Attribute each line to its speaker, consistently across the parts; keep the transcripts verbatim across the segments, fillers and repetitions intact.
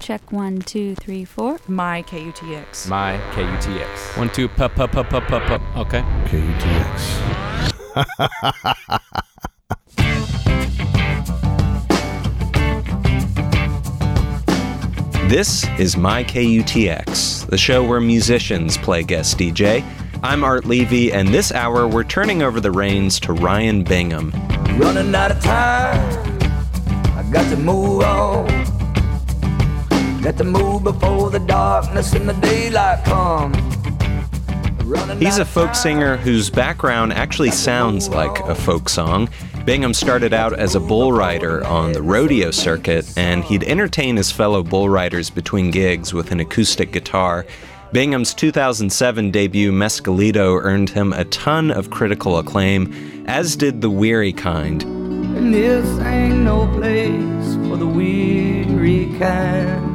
Speaker 1: check one, two, three, four.
Speaker 2: My K U T X.
Speaker 3: My K U T X.
Speaker 4: One, two, pup, pup, pup, pup, pup, pup. Okay.
Speaker 5: K U T X.
Speaker 6: This is My K U T X, the show where musicians play guest D J. I'm Art Levy, and this hour we're turning over the reins to Ryan Bingham.
Speaker 7: Running out of time, I got to move on. Got to move before the darkness and the daylight come.
Speaker 6: He's a folk singer whose background actually sounds like a folk song. Bingham started out as a bull rider on the rodeo circuit, and he'd entertain his fellow bull riders between gigs with an acoustic guitar. Bingham's two thousand seven debut, Mescalito, earned him a ton of critical acclaim, as did The Weary Kind.
Speaker 7: And this ain't no place for the weary kind.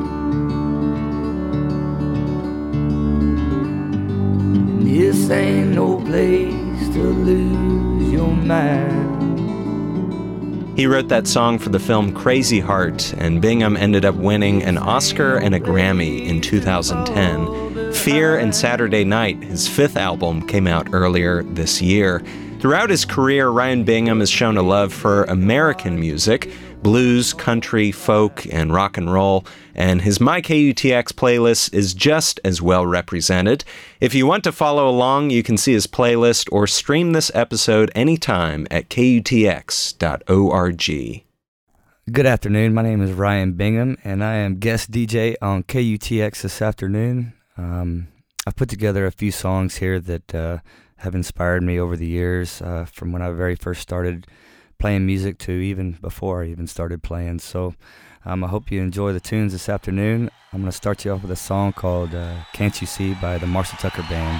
Speaker 7: And this ain't no place to lose your mind.
Speaker 6: He wrote that song for the film Crazy Heart, and Bingham ended up winning an Oscar and a Grammy in two thousand ten. Fear and Saturday Night, his fifth album, came out earlier this year. Throughout his career, Ryan Bingham has shown a love for American music, blues, country, folk, and rock and roll, and his My K U T X playlist is just as well represented. If you want to follow along, you can see his playlist or stream this episode anytime at K U T X dot org.
Speaker 8: Good afternoon, my name is Ryan Bingham, and I am guest D J on K U T X this afternoon. Um, I've put together a few songs here that uh, have inspired me over the years, uh, from when I very first started playing music to even before I even started playing. So um, I hope you enjoy the tunes this afternoon. I'm going to start you off with a song called uh, Can't You See by the Marshall Tucker Band.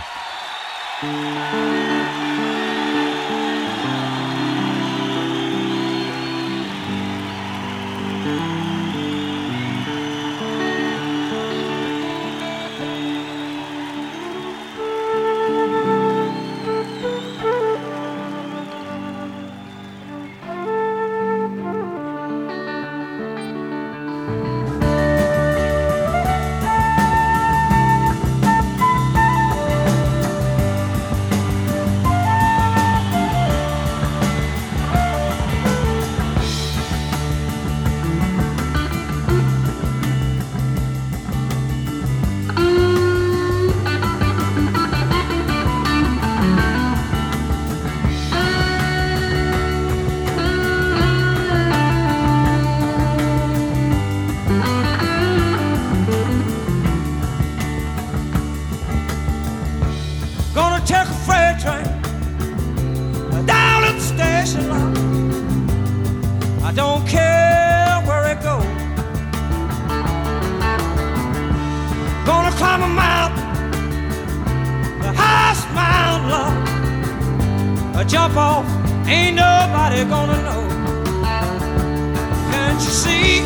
Speaker 9: Jump off, ain't nobody gonna know. Can't you see?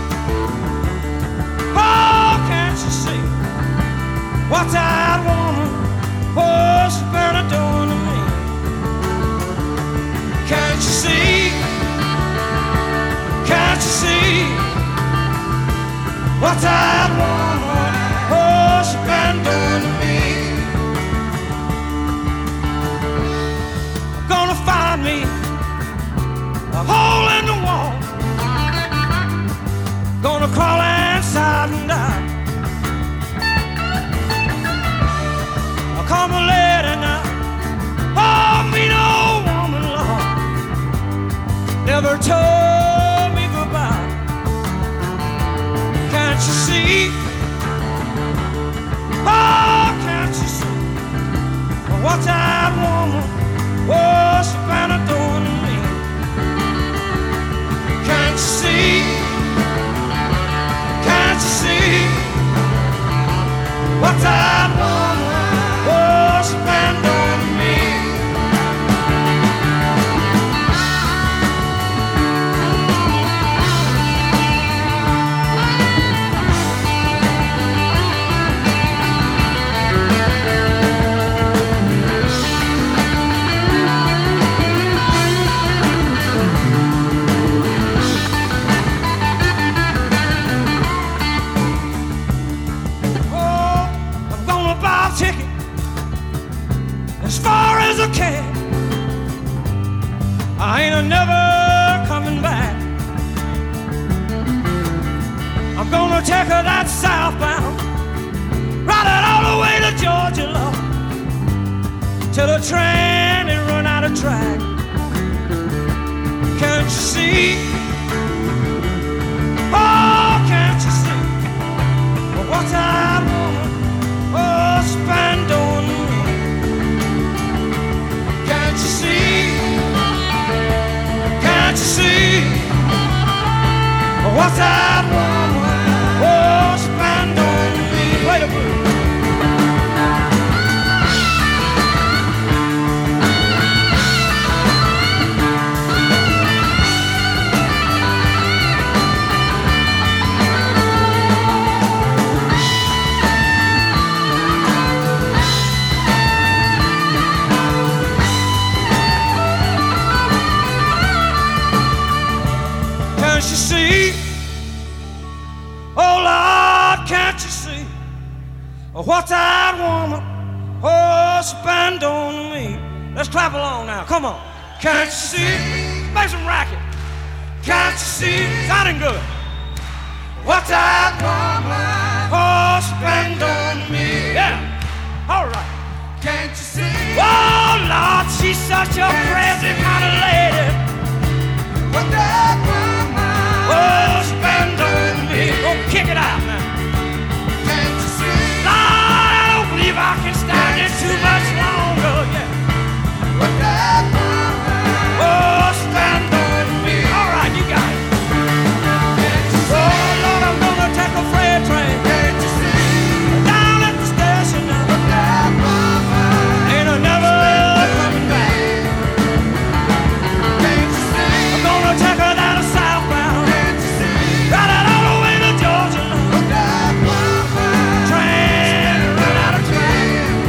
Speaker 9: Oh, can't you see what that woman was burning doing to me? Can't you see? Can't you see what that woman was burning doing to me? Find me a hole in the wall. Gonna crawl inside and die. I'll come a lady now. Oh, mean old woman, Lord, never told me goodbye. Can't you see? Oh, can't you see what that woman was been doing to me? Can't you see? Can't you see what that woman was been doing to me? ain't a never coming back. I'm gonna take her that southbound, ride it all the way to Georgia, Lord, till the train it run out of track. Can't you see? Oh, can't you see? What that woman oh, spend on me? Can't you see? Can't you see? What that woman oh, spend on me? Play the blues. Can't you see? Oh Lord, can't you see what that woman oh spend on me? Let's clap along now, come on. Can't you see? Make some racket. Can't you see? Sounding good. What that woman oh spend on me? Yeah, all right. Can't you see? Oh Lord, she's such a crazy kind of lady. What that woman oh spend on me? Go kick it out now. Can't you see? Lord, I don't believe I can stand it too much longer. Yeah. What that woman oh spend on me? All right, you got it. Oh Lord, I'm gonna take a freight train. Can't you see? Down at the station now. What that woman ain't a never coming back. Can't you see? I'm gonna take her down to southbound. Can't you see? Ride it all the way to Georgia. What that woman train run out of train.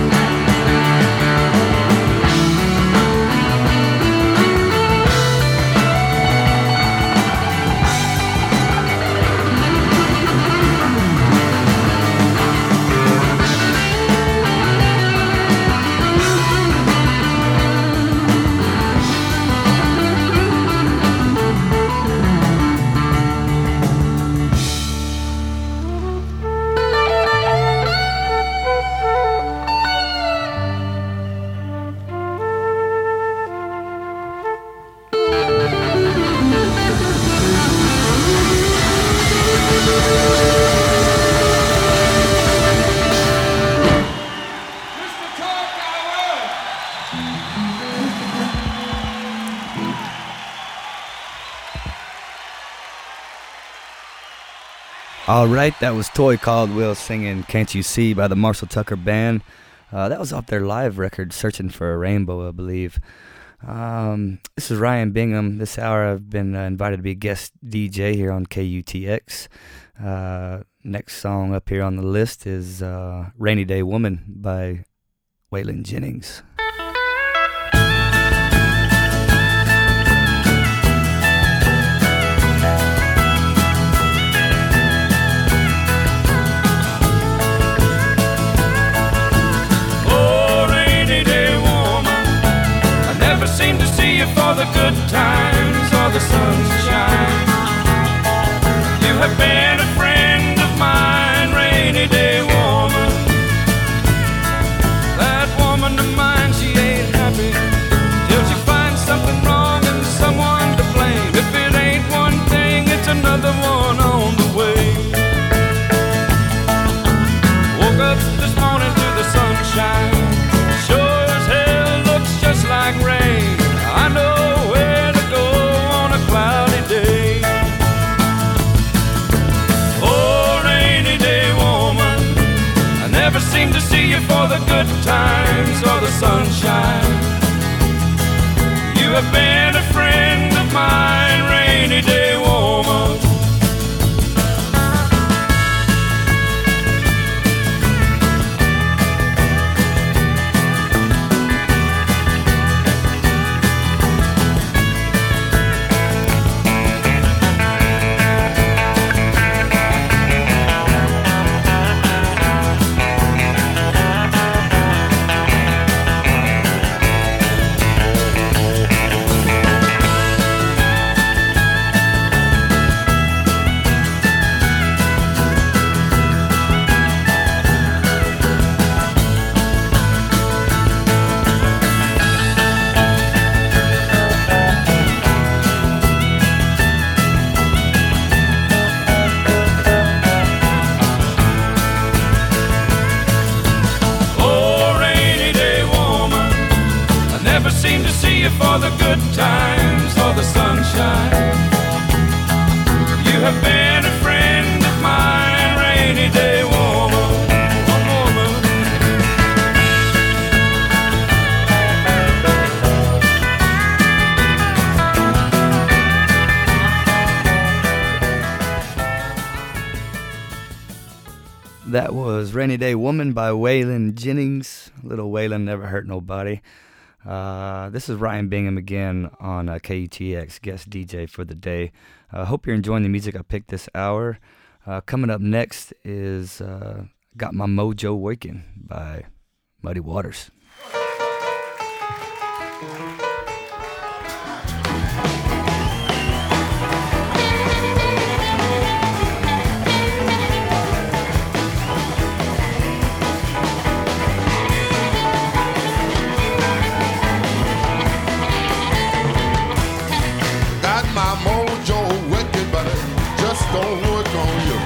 Speaker 8: All right, that was Toy Caldwell singing Can't You See by the Marshall Tucker Band. Uh, that was off their live record, Searching for a Rainbow, I believe. Um, this is Ryan Bingham. This hour I've been uh, invited to be a guest D J here on K U T X. Uh, next song up here on the list is uh, Rainy Day Woman by Waylon Jennings.
Speaker 9: For the good times or the sunshine, you have been a friend of mine, rainy day woman. That woman of mine, she ain't happy till she finds something wrong and someone to blame. If it ain't one thing, it's another one on the way. Woke up this morning to the sunshine, sure as hell looks just like rain. I know where to go on a cloudy day. Oh, rainy day woman, I never seem to see you for the good times or the sunshine. You have been a friend of mine, rainy day woman.
Speaker 8: That was Rainy Day Woman by Waylon Jennings. Little Waylon never hurt nobody. Uh, this is Ryan Bingham again on uh, K U T X, guest D J for the day. I uh, hope you're enjoying the music I picked this hour. Uh, coming up next is uh, Got My Mojo Working by Muddy Waters.
Speaker 2: Don't work on you.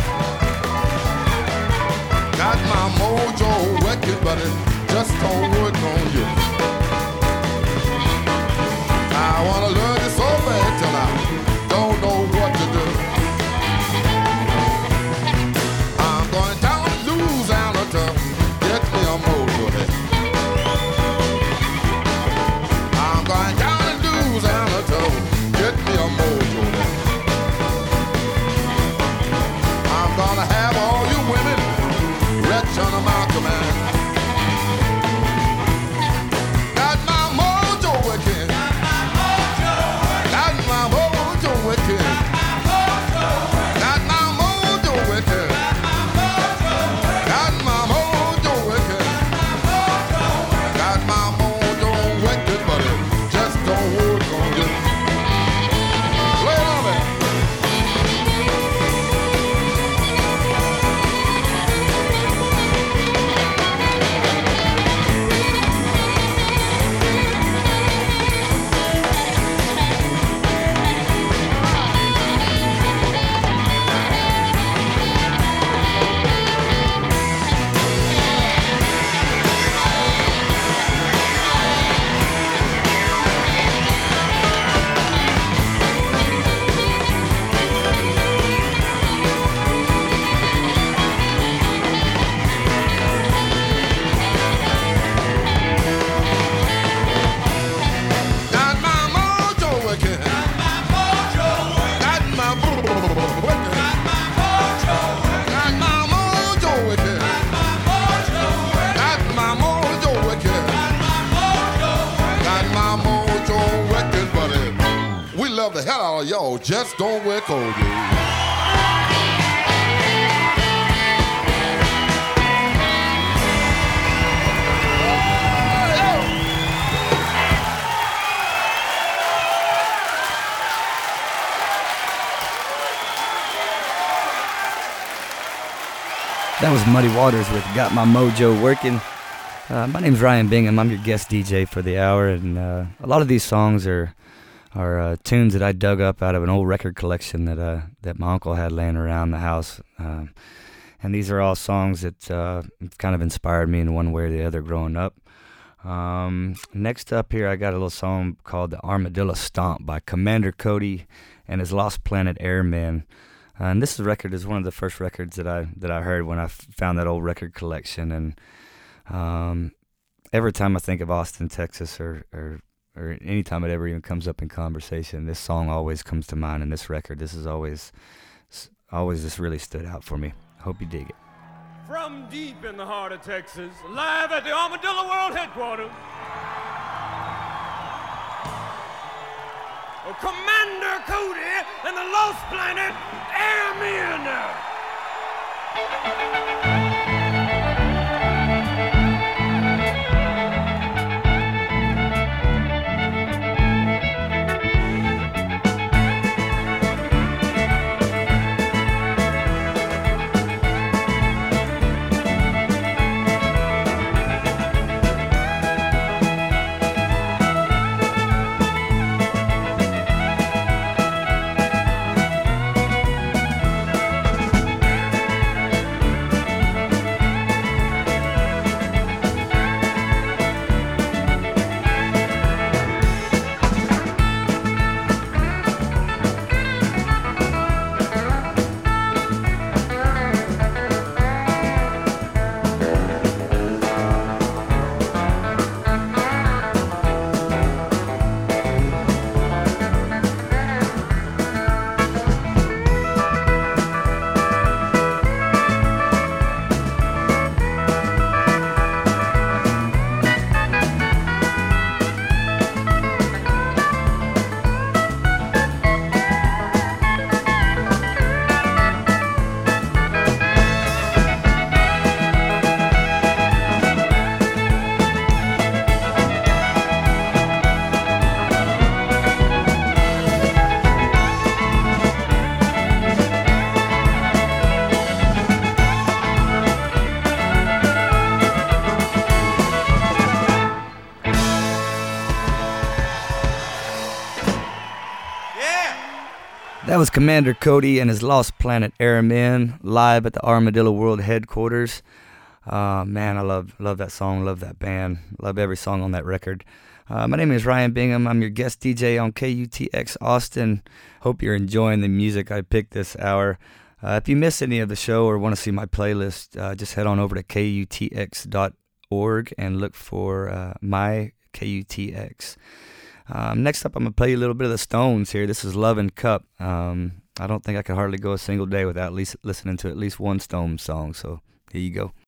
Speaker 2: Got my mojo working, but it just don't work on you. I wanna learn it so bad till I don't know what to do. I'm going down to Louisiana to get me a mojo head. I'm going down to Louisiana to get me a mojo head. Gonna have all you women wretch under my command. Got my mojo working. Got my mojo working. Got my mojo working. Got my mojo working. Got my mojo working, but it just don't work on you. Play on it. The hell out of y'all just don't work on you.
Speaker 8: That was Muddy Waters with Got My Mojo Working. Uh, my name's Ryan Bingham. I'm your guest D J for the hour, and uh, a lot of these songs are are uh, tunes that I dug up out of an old record collection that uh, that my uncle had laying around the house. Uh, and these are all songs that uh, kind of inspired me in one way or the other growing up. Um, next up here, I got a little song called The Armadillo Stomp by Commander Cody and his Lost Planet Airmen. Uh, and this record is one of the first records that I that I heard when I f- found that old record collection. And um, every time I think of Austin, Texas, or, or or any time it ever even comes up in conversation, this song always comes to mind, and this record, this is always, always just really stood out for me. Hope you dig it.
Speaker 9: From deep in the heart of Texas, live at the Armadillo World Headquarters, oh, Commander Cody and the Lost Planet Airmen.
Speaker 8: That was Commander Cody and his Lost Planet Airmen live at the Armadillo World headquarters. Uh, man, I love love that song, love that band, love every song on that record. Uh, my name is Ryan Bingham. I'm your guest D J on K U T X Austin. Hope you're enjoying the music I picked this hour. Uh, if you miss any of the show or want to see my playlist, uh, just head on over to K U T X dot org and look for uh, my K U T X. Um, next up, I'm going to play you a little bit of the Stones here. This is Love and Cup. Um, I don't think I could hardly go a single day without at least listening to at least one Stones song, so here you go.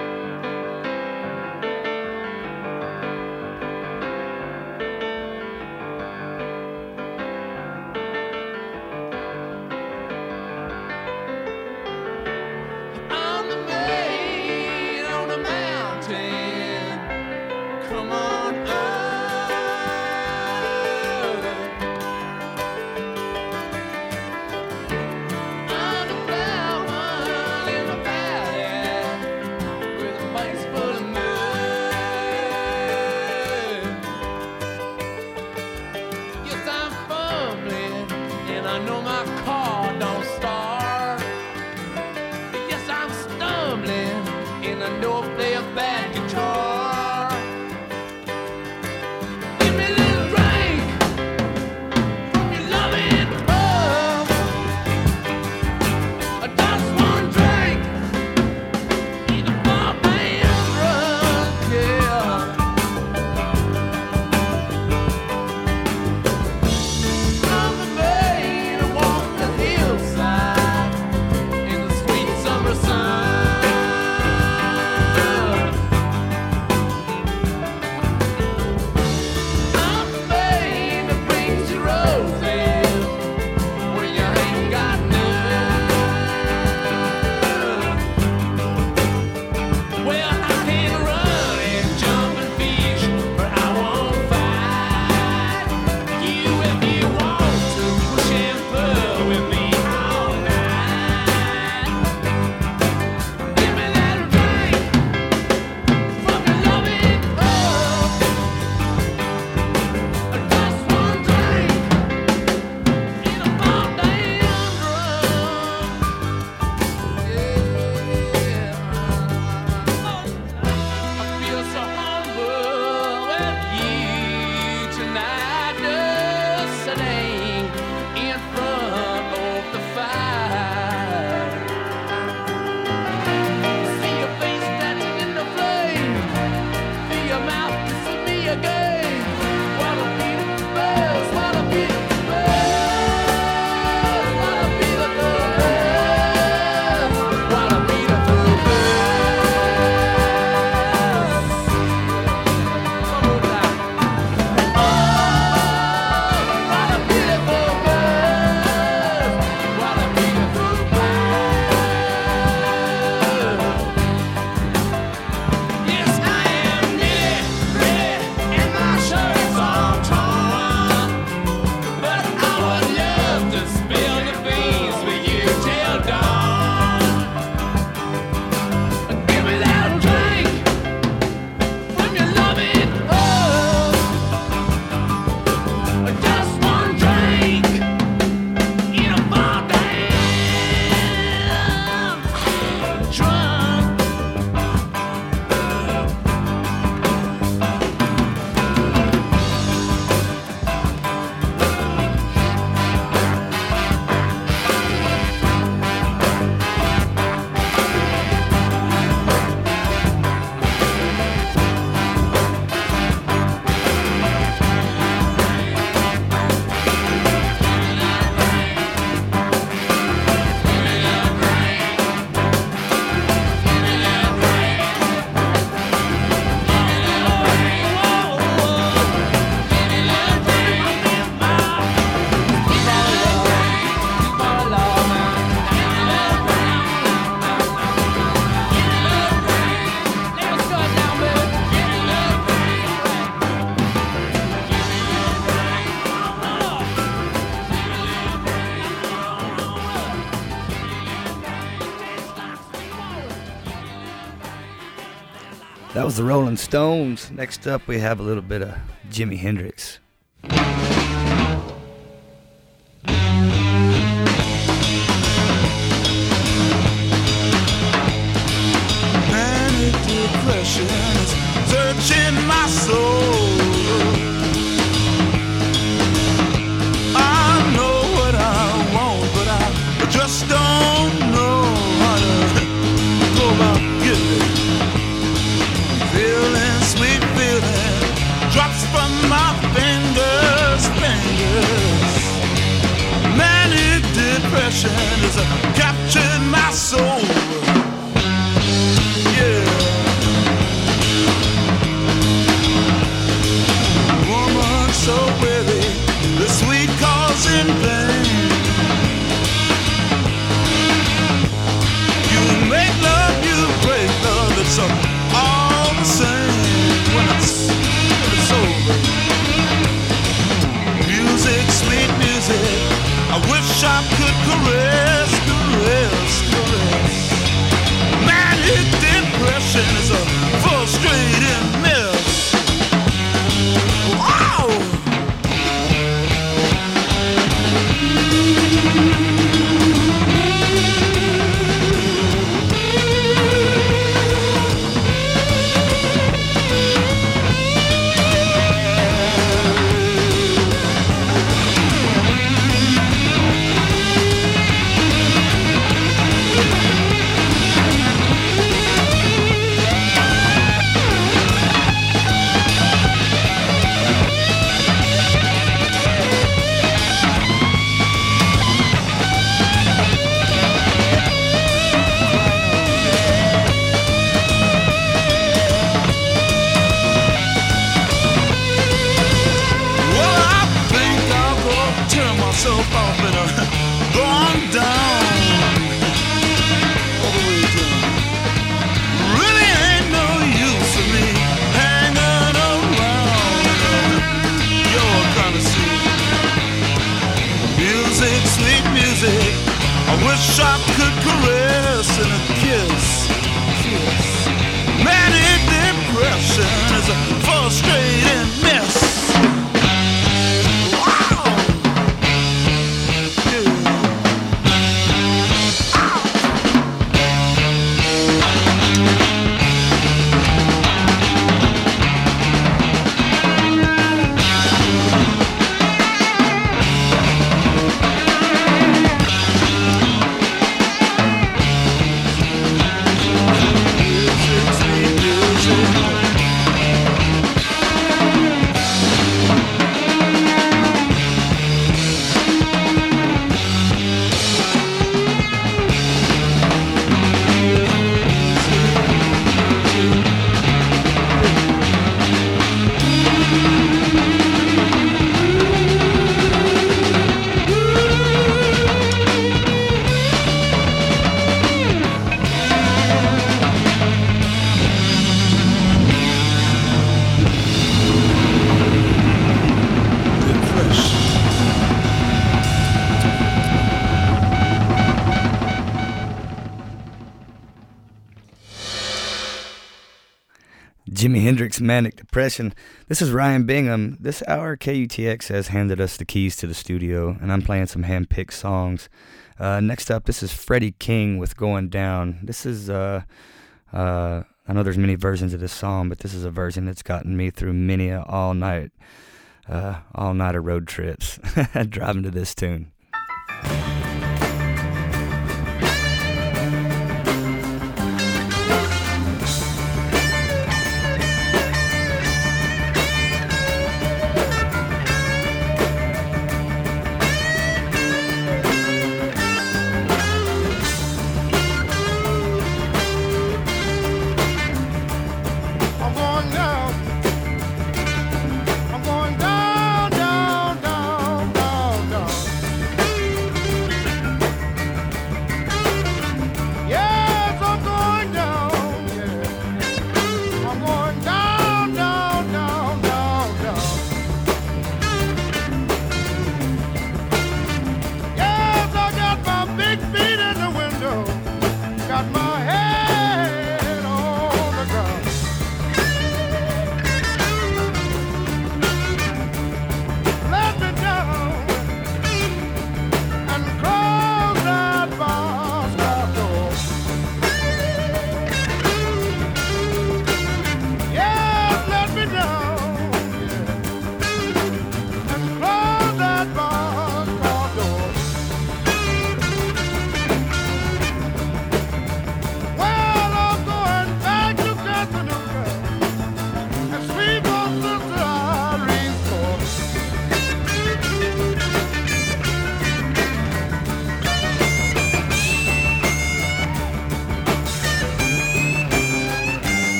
Speaker 8: That was the Rolling Stones. Next up, we have a little bit of Jimi Hendrix.
Speaker 3: depression is searching my soul. I know what I want, but I just don't know how to go about getting it. Feeling, sweet feeling drops from my fingers, fingers. Manic depression has captured my soul. Yeah. Woman so weary, the sweet cause in vain. You make love, you break love, it's all the same when it's, when it's over. Music, sweet music, I wish I could caress, caress, caress. Manic depression is a frustrating mess. Wow! Off and uh, gone down all the way down. Really ain't no use for me hanging around your kind of scene. Music, sweet music, I wish I could caress and a kiss, kiss. Manic depression is a frustrating mess.
Speaker 8: Jimi Hendrix, Manic Depression. This is Ryan Bingham. This hour, K U T X has handed us the keys to the studio, and I'm playing some hand-picked songs. Uh, next up, this is Freddie King with Going Down. This is, uh, uh, I know there's many versions of this song, but this is a version that's gotten me through many a all-night, uh, all-nighter road trips, driving to this tune.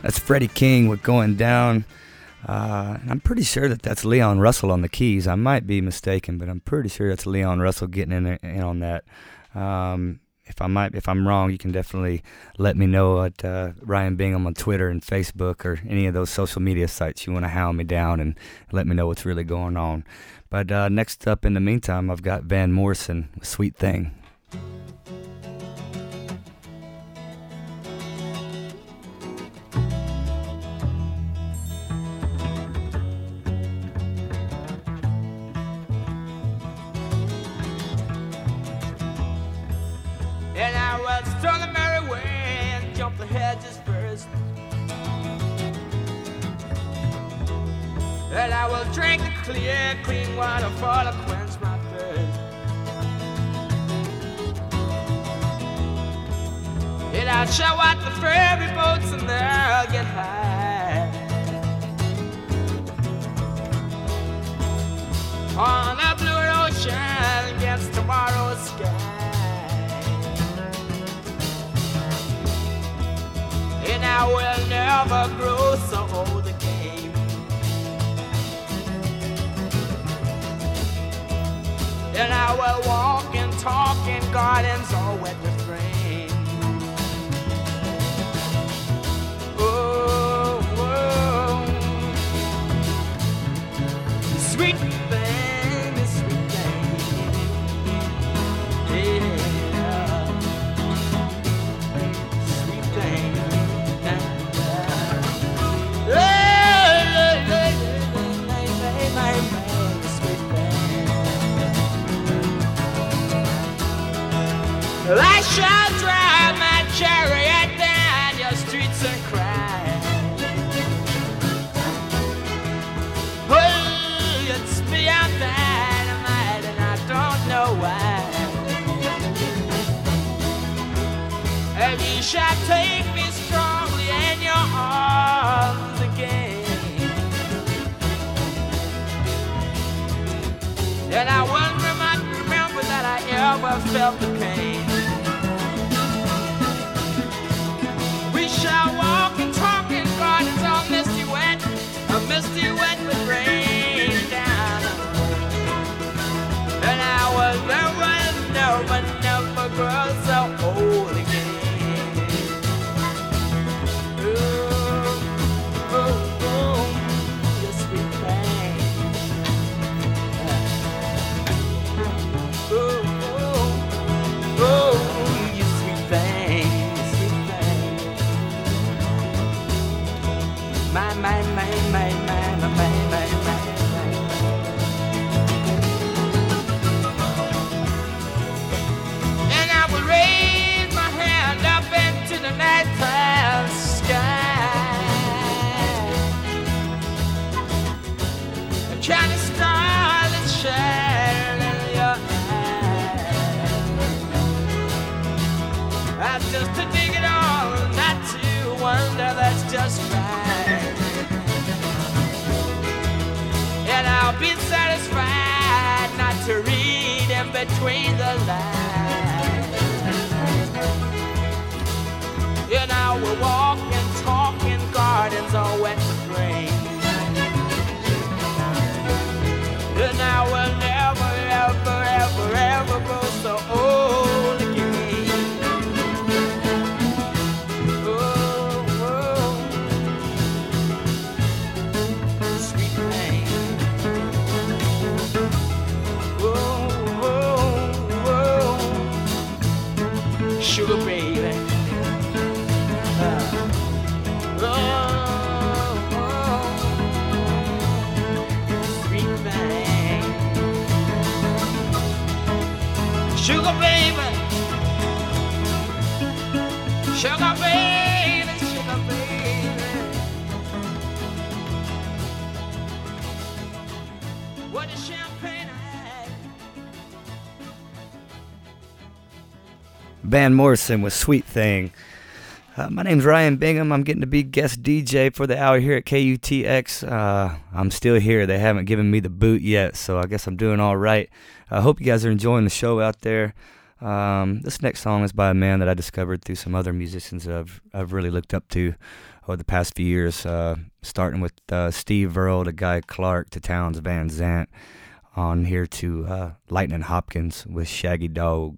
Speaker 8: That's Freddie King with Going Down. Uh, and I'm pretty sure that that's Leon Russell on the keys. I might be mistaken, but I'm pretty sure that's Leon Russell getting in, there, in on that. Um, if I might, if I'm wrong, you can definitely let me know at uh, Ryan Bingham on Twitter and Facebook or any of those social media sites you want to hound me down and let me know what's really going on. But uh, next up, in the meantime, I've got Van Morrison with Sweet Thing.
Speaker 5: And I will stroll the merry way and jump the hedges first. And I will drink the clear, clean water for to quench my thirst. And I'll show out the ferry boats and they'll get high on the blue ocean against tomorrow's sky. And I will never grow so old again. And I will walk and talk in gardens all wet with rain. Oh, oh. Sweet thing, sweet thing. Yeah. Sweet thing. I shall drive my chariot down your streets and cry. Oh, it's beyond dynamite and I don't know why. And you shall take me strongly in your arms again. And I will remind, remember that I ever felt the pain. We shall walk and talk in gardens all misty wet, a misty wet with rain down. And I will never, never, never grow so old again. Ooh, ooh, ooh, you sweet thing. Ooh, ooh, ooh, you sweet thing, sweet thing. My, my, my, my, my, my, my, my, my. And I will raise my hand up into the nighttime sky. A Chinese star that shines in your eyes. I just to dig it all, not to wonder, that's just right. And I'll be satisfied not to read in between the lines. And I will walk and talk in gardens all wet with rain. And I will never, ever, ever, ever grow so old again. Oh, oh, sweet thing. Oh, oh, oh, sugar baby. Uh, oh, oh, sweet thing. Sugar baby. Sugar baby, sugar baby. What a champagne I had.
Speaker 8: Van Morrison with Sweet Thing. Uh, my name's Ryan Bingham. I'm getting to be guest D J for the hour here at K U T X. Uh, I'm still here. They haven't given me the boot yet, so I guess I'm doing all right. I uh, hope you guys are enjoying the show out there. Um, this next song is by a man that I discovered through some other musicians that I've, I've really looked up to over the past few years, uh, starting with uh, Steve Earle to Guy Clark to Townes Van Zandt, on here to uh, Lightning Hopkins with Shaggy Dog.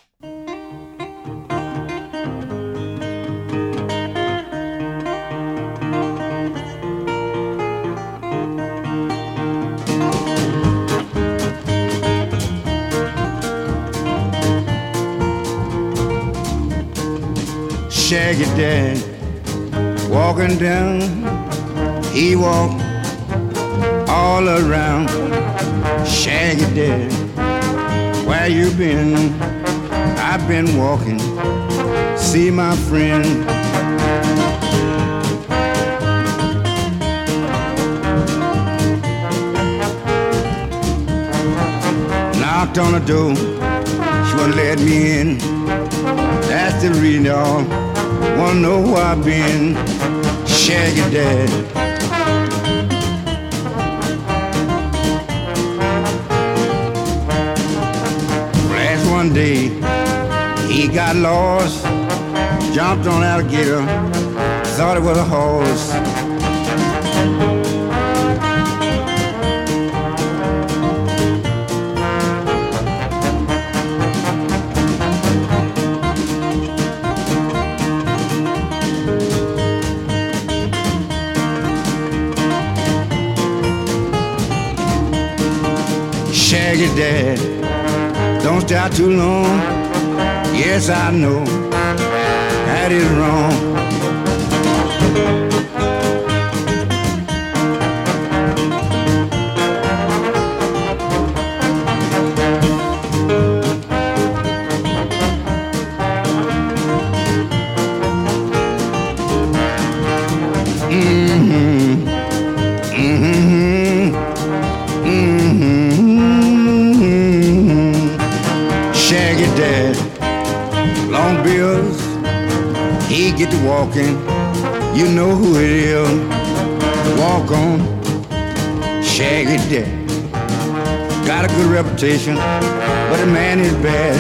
Speaker 10: Shaggy Dad walking down, he walked all around. Shaggy Dad, where you been? I've been walking, see my friend. Knocked on the door, she wouldn't let me in. That's the reason y'all wanna know where I've been. Shaggy Dad. Last one day, he got lost, jumped on an alligator, thought it was a horse. Shaggy Dad, don't stay out too long. Yes, I know that is wrong. Mm-hmm. Mm-hmm. Mm-hmm. Shaggy Dad, long bills, he get to walking. You know who it is. Walk on, Shaggy Dad. Got a good reputation, but the man is bad.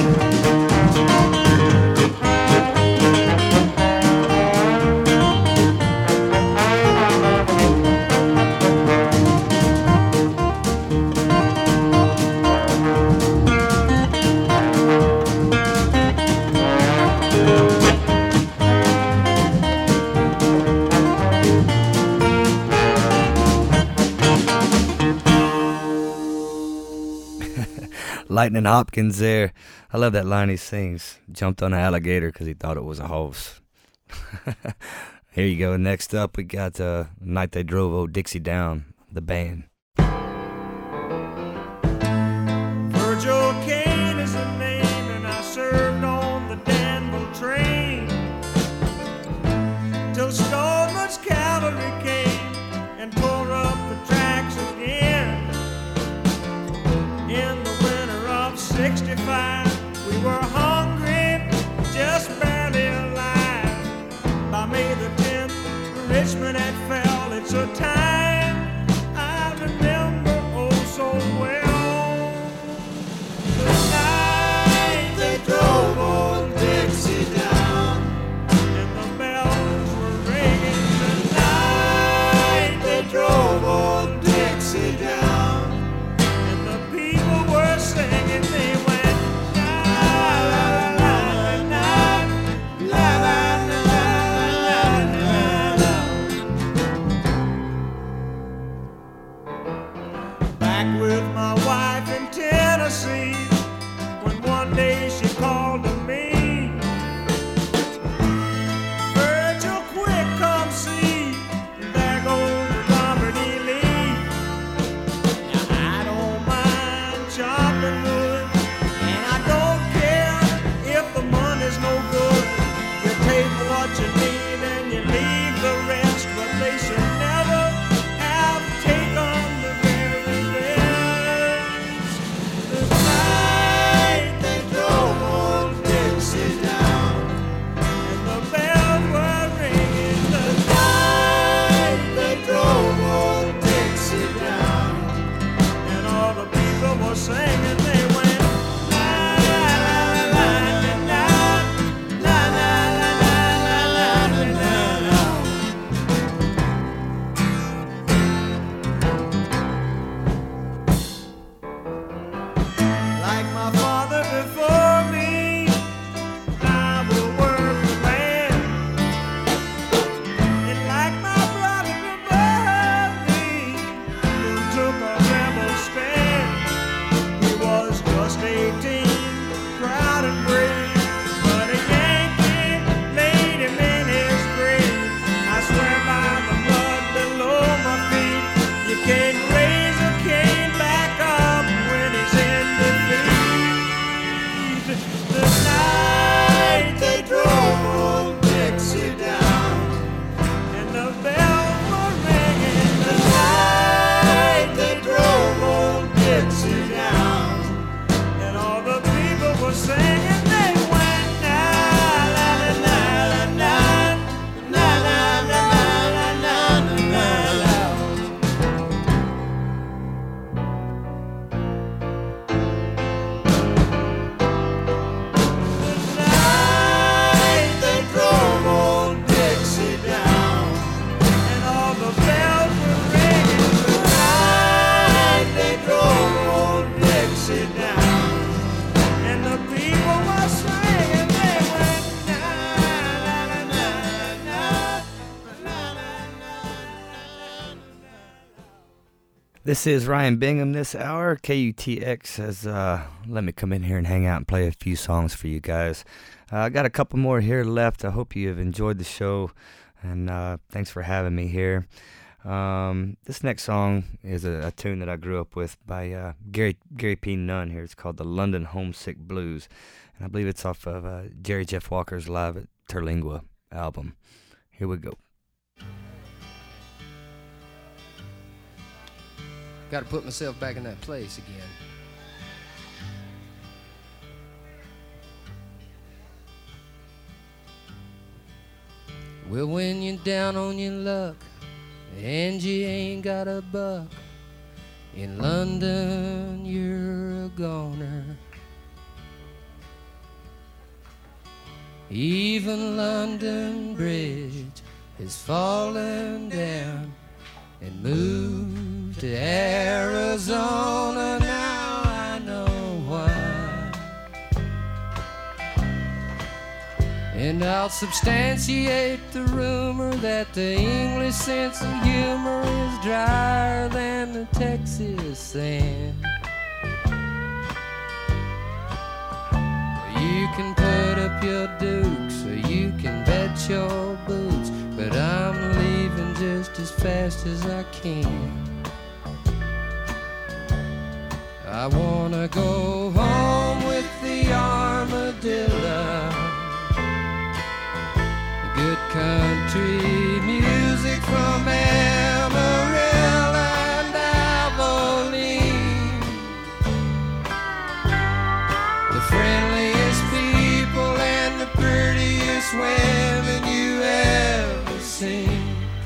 Speaker 8: Lightning Hopkins there. I love that line he sings. Jumped on an alligator because he thought it was a horse. Here you go. Next up, we got uh, Night They Drove Old Dixie Down, the band.
Speaker 9: Virgil Kane is the name, and I served on the Danville train till Stoneman's cavalry came and tore up the tracks again. In the winter of sixty-five, we were hungry, just barely alive. By May the tenth, Richmond had fell. It's a time I remember oh so well. The night they drove old Dixie down, and the bells were ringing. The night they drove old Dixie down, and the people were singing. They went la la la la la la la la la la. The night they drove old Dixie down, and the bells were ringing. The night they drove old Dixie down, and all the people were singing. They went na la la la la la la la la la la la la. The night they drove old Dixie down, and all the bells were ringing. The night they drove old Dixie down, and the people were singing. They went na la la la la la la la.
Speaker 8: This is Ryan Bingham this hour. K U T X has uh, let me come in here and hang out and play a few songs for you guys. Uh, I got a couple more here left. I hope you have enjoyed the show, and uh, thanks for having me here. Um, this next song is a, a tune that I grew up with by uh, Gary Gary P. Nunn here. It's called The London Homesick Blues, and I believe it's off of uh, Jerry Jeff Walker's Live at Terlingua album. Here we go.
Speaker 11: Got to put myself back in that place again. Well, when you're down on your luck and you ain't got a buck, in London you're a goner. Even London Bridge has fallen down and moved to Arizona. Now I know why, and I'll substantiate the rumor that the English sense of humor is drier than the Texas sand. You can put up your dukes or you can bet your boots, but I'm leaving just as fast as I can. I wanna go home with the armadillo, good country music from Amarillo and Abilene, the friendliest people and the prettiest women you ever seen.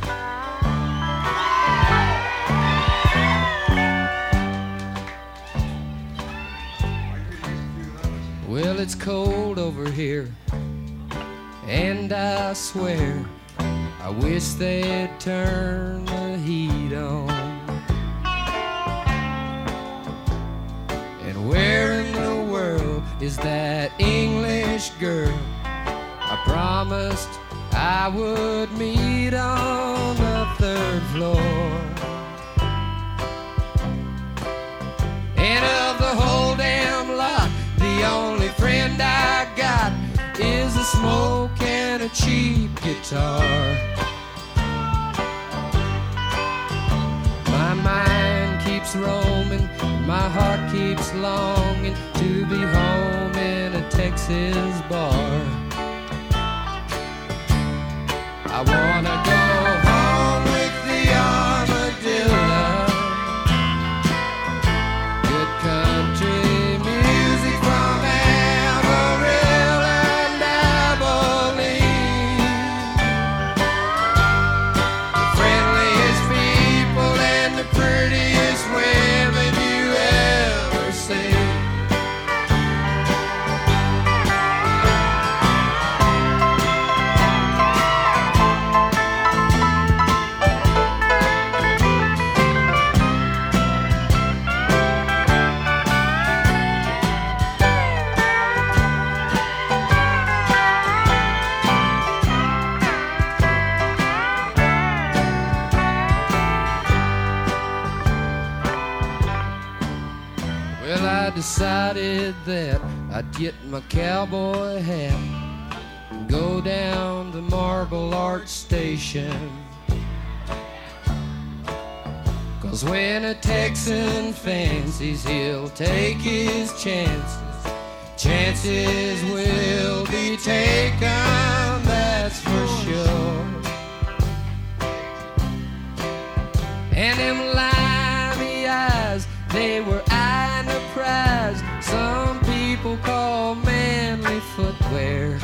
Speaker 11: Well, it's cold over here, and I swear I wish they'd turn the heat on. And where in the world is that English girl I promised I would meet on the third floor? And of the whole damn lot, the only friend I got is a smoke and a cheap guitar. My mind keeps roaming, my heart keeps longing to be home in a Texas bar. I wanna go home with the armadillo, good country music from Amarillo and Abilene, the friendliest people and the prettiest women you ever seen. Well, I decided that I'd get my cowboy hat and go down to Marble Arch Station. 'Cause when a Texan fancies, he'll take his chances chances will be taken, that's for sure. And them limey eyes, they were eyeing the prize some people call manly footwear.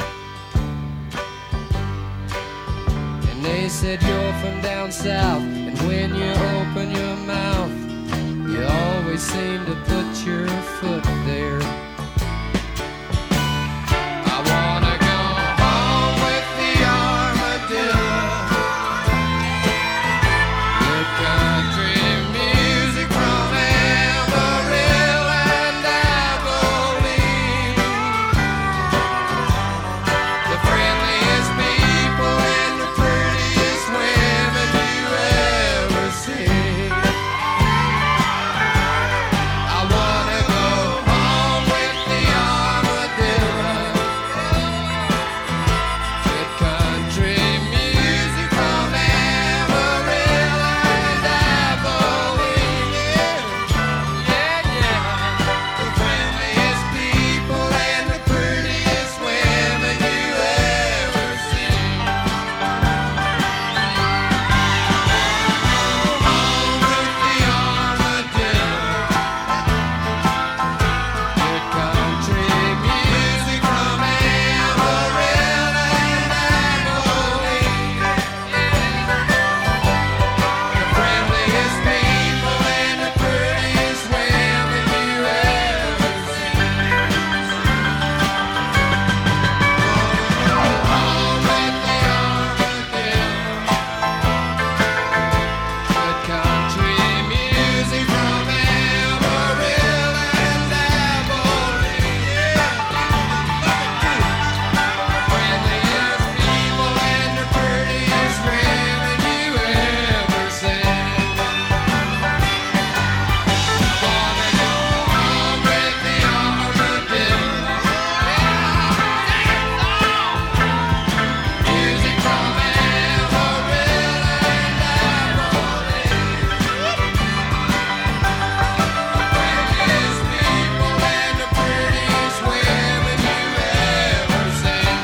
Speaker 11: And they said you're from down south, and when you open your mouth, you always seem to put your foot there. I wanna go home with the armadillo. Good country music from Amarillo and Abilene. The friendliest people and the prettiest women you ever see. I wanna go home with the armadillo. Good country music from Amarillo and Abilene. Yeah, yeah. The friendliest people and the prettiest women you ever see. Home with the armadillo. Good country music from Amarillo and Abilene. The friendliest people and the prettiest women you ever seen. Home with the armadillo. Good country music from Amarillo and Abilene. Friendliest people and the prettiest women you ever seen. Wanna go home with the armadillo. Music from Amarillo and Abilene. Friendliest people and the prettiest women you ever seen.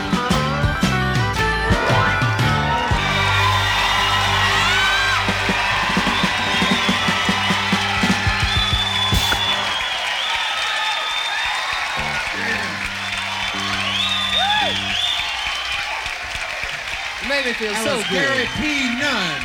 Speaker 11: You made me feel
Speaker 12: That
Speaker 11: so
Speaker 12: was
Speaker 11: good.
Speaker 12: Gary P. Nunn.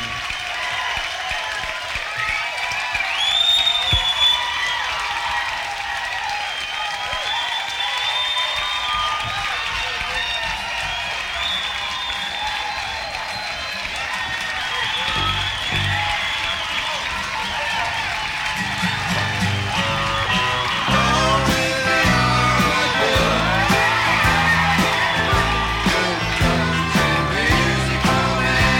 Speaker 11: Music from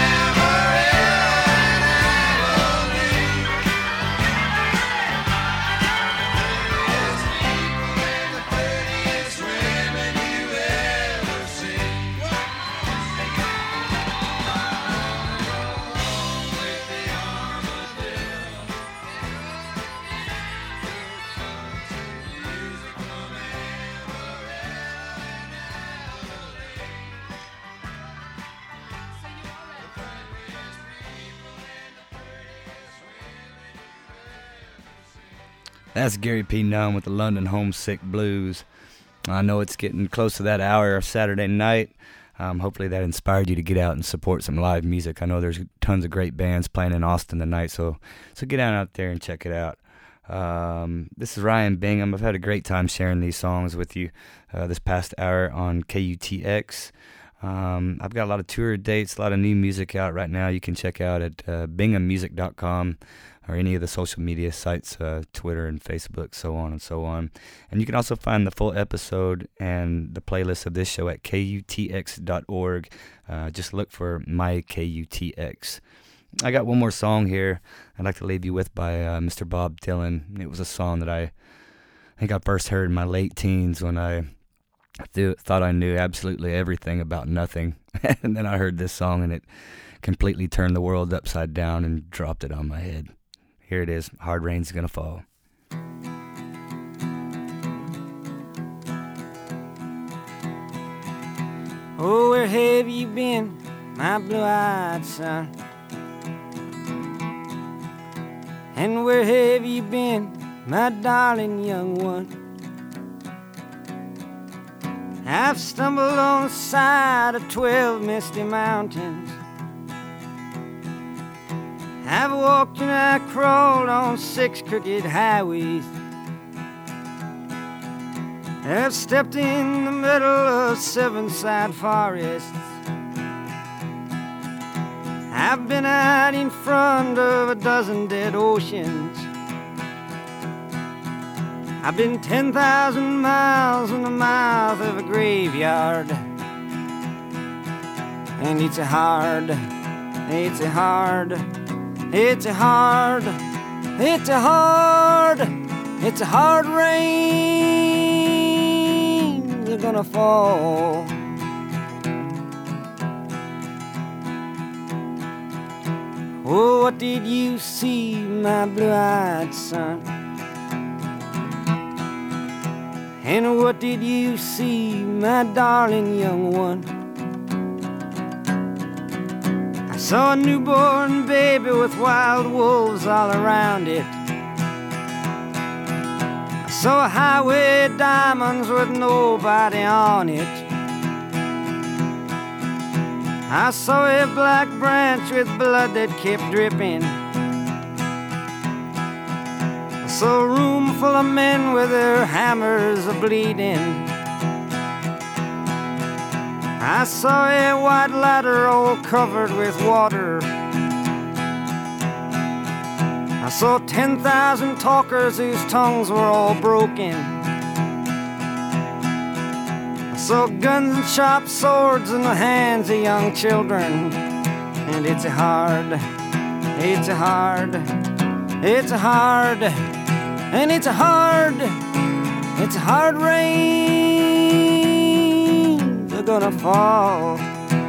Speaker 8: That's Gary P. Nunn with the London Homesick Blues. I know it's getting close to that hour of Saturday night. Um, hopefully that inspired you to get out and support some live music. I know there's tons of great bands playing in Austin tonight, so so get on out there and check it out. Um, this is Ryan Bingham. I've had a great time sharing these songs with you uh, this past hour on K U T X. Um, I've got a lot of tour dates, a lot of new music out right now. You can check out at uh, bingham music dot com or any of the social media sites, uh, Twitter and Facebook, so on and so on. And you can also find the full episode and the playlist of this show at K U T X dot org. Uh, just look for My K U T X. I got one more song here I'd like to leave you with by uh, Mister Bob Dylan. It was a song that I, I think I first heard in my late teens when I th- thought I knew absolutely everything about nothing. And then I heard this song and it completely turned the world upside down and dropped it on my head. Here it is, Hard Rain's Gonna Fall.
Speaker 9: Oh, where have you been, my blue-eyed son? And where have you been, my darling young one? I've stumbled on the side of twelve misty mountains. I've walked and I crawled on six crooked highways. I've stepped in the middle of seven sad forests. I've been out in front of a dozen dead oceans. I've been ten thousand miles in the mouth of a graveyard. And it's a hard, it's a hard, it's a hard, it's a hard, it's a hard rain they're gonna fall. Oh, what did you see, my blue-eyed son? And what did you see, my darling young one? I saw a newborn baby with wild wolves all around it. I saw a highway of diamonds with nobody on it. I saw a black branch with blood that kept dripping. I saw a room full of men with their hammers a-bleeding. I saw a white ladder all covered with water. I saw ten thousand talkers whose tongues were all broken. I saw guns and sharp swords in the hands of young children. And it's a hard, it's a hard, it's a hard, and it's a hard, it's a hard rain they're gonna fall.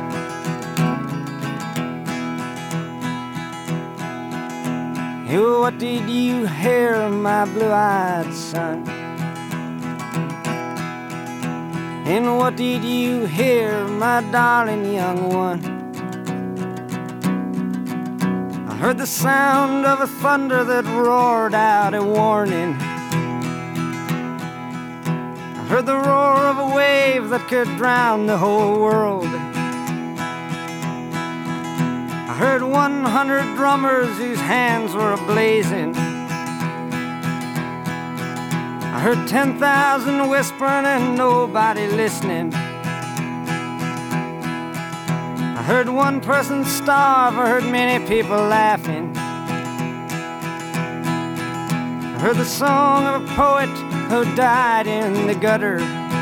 Speaker 9: Oh, what did you hear, my blue-eyed son? And what did you hear, my darling young one? I heard the sound of a thunder that roared out a warning. I heard the roar of a wave that could drown the whole world. I heard one hundred drummers whose hands were ablazing. I heard ten thousand whispering and nobody listening. I heard one person starve, I heard many people laughing. I heard the song of a poet who died in the gutter.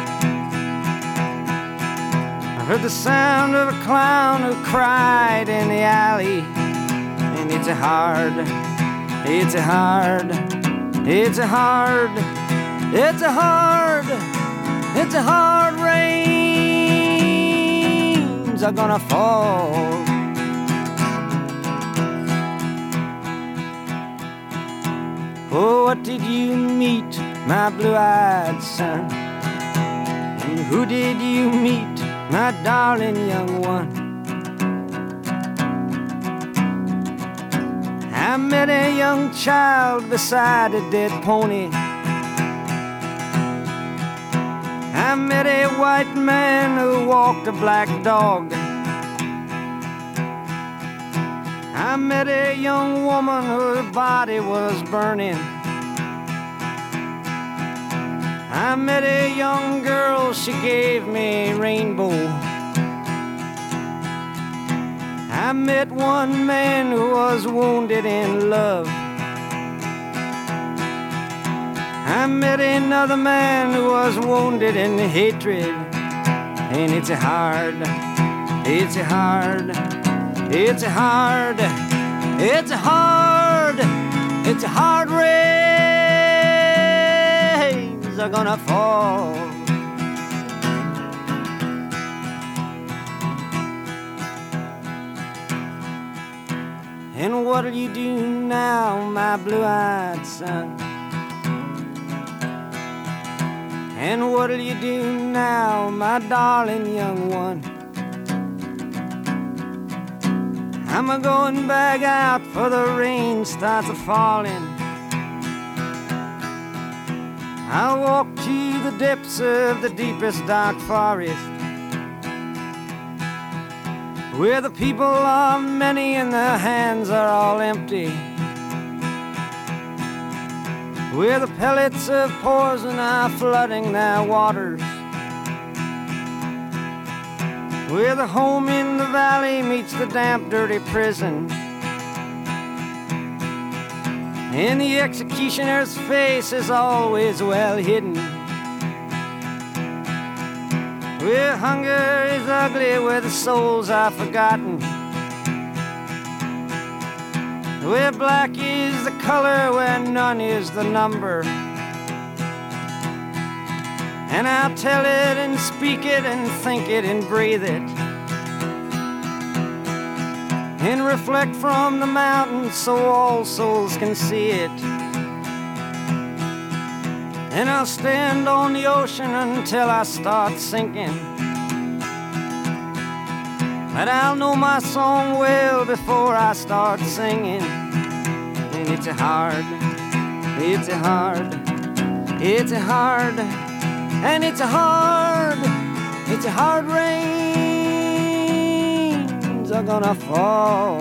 Speaker 9: I heard the sound of a clown who cried in the alley. And it's a hard, it's a hard, it's a hard, it's a hard, it's a hard rains are gonna fall. Oh, what did you meet, my blue-eyed son? And who did you meet, my darling young one? I met a young child beside a dead pony. I met a white man who walked a black dog. I met a young woman whose body was burning. I met a young girl, she gave me a rainbow. I met one man who was wounded in love. I met another man who was wounded in hatred. And it's a hard, it's a hard, it's a hard, it's a hard, it's a hard rains are gonna fall. And what'll you do now, my blue-eyed son? And what'll you do now, my darling young one? I'm a going back out for the rain starts a falling. I'll walk to the depths of the deepest dark forest, where the people are many and their hands are all empty, where the pellets of poison are flooding their waters, where the home in the valley meets the damp, dirty prison, and the executioner's face is always well hidden, where hunger is ugly, where the souls are forgotten, where black is the color, where none is the number. And I'll tell it and speak it and think it and breathe it, and reflect from the mountains so all souls can see it. And I'll stand on the ocean until I start sinking, but I'll know my song well before I start singing. And it's a hard, it's a hard, it's a hard, and it's a hard, it's a hard rains are gonna fall.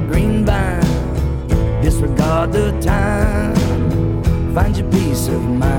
Speaker 7: Disregard the time, find your peace of mind.